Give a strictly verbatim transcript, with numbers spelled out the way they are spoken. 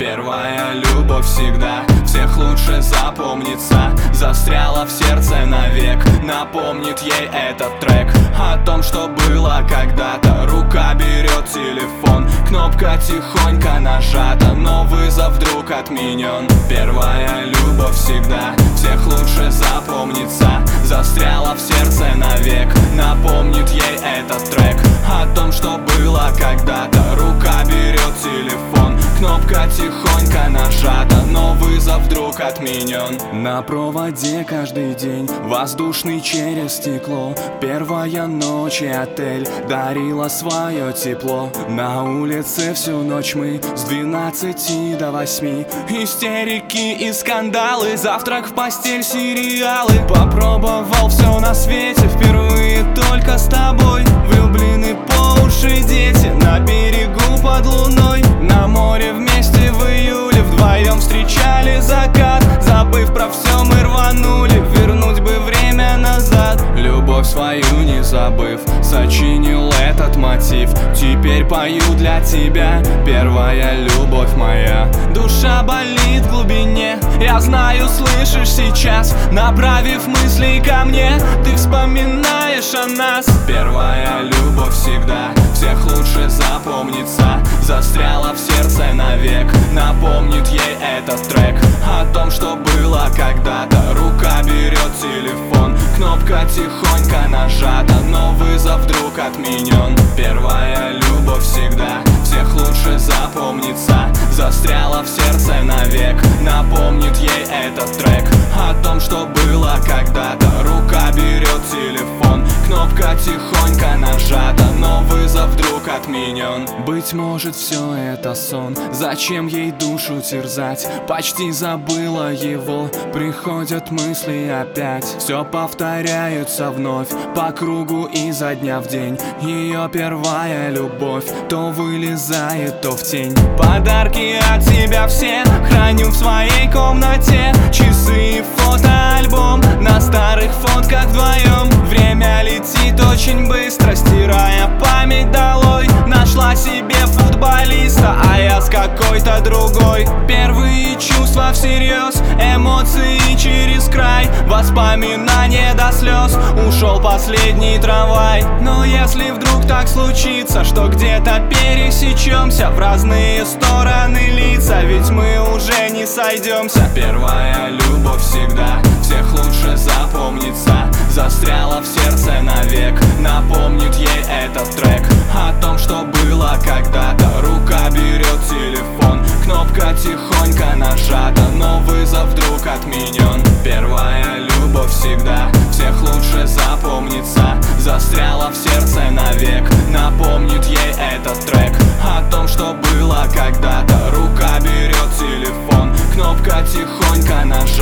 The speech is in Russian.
Первая любовь всегда всех лучше запомнится. Застряла в сердце навек, напомнит ей этот трек о том, что было когда-то. Рука берет телефон, кнопка тихонько нажата, но вызов вдруг отменен. Первая любовь всегда всех лучше запомнится. Застряла в сердце навек, напомнит ей этот трек о том, что было когда-то. Рука берет телефон, кнопка тихонько нажата, но вызов вдруг отменен. На проводе каждый день, воздушный через стекло. Первая ночь и отель дарила свое тепло. На улице всю ночь мы с двенадцати до восьми. Истерики и скандалы, завтрак в постель, сериалы. Попробовал все на свете, впервые только с тобой. Влюблены по уши дети, на берегу под луной. На море вместе в июле, вдвоем встречали закат. Забыв про все, мы рванули, вернуть бы время назад. Любовь свою не забыв, сочинил этот мотив. Теперь пою для тебя, первая любовь моя. Душа болит в глубине, я знаю, слышишь сейчас. Направив мысли ко мне, ты вспоминаешь о нас. Первая любовь всегда всех лучше запомнится. Застряла в сердце навек, напомнит ей этот трек о том, что было когда-то. Рука берет телефон, кнопка тихонько нажата, но вызов вдруг отменен. Первая любовь всегда всех лучше запомнится. Застряла в сердце навек, напомнит ей этот трек о том, что было когда-то. Рука берет телефон, кнопка тихонько нажата, но вызов вдруг отменен. Быть может, все это сон, зачем ей душу терзать? Почти забыла его, приходят мысли опять. Все повторяются вновь, по кругу изо дня в день. Ее первая любовь то вылезает, то в тень. Подарки от тебя все храню в своей комнате. Часы и фотоальбом, на старых фотках вдвоем. Время летит очень быстро, стирая память долой. Нашла себе футболиста, а я с какой-то другой. Первые чувства всерьез, эмоции через край. Воспоминания до слез, ушел последний трамвай. Но если вдруг так случится, что где-то пересечемся, в разные стороны лица, ведь мы уже не сойдемся. Первая любовь всегда всех лучше запомнится. Застряла в сердце навек, напомнит ей этот трек о том, что было когда-то. Рука берет телефон, кнопка тихонько нажата, но вызов вдруг отменен. Первая любовь всегда всех лучше запомнится. Застряла в сердце навек, напомнит ей этот трек о том, что было когда-то. Рука берет телефон, кнопка тихонько нажата,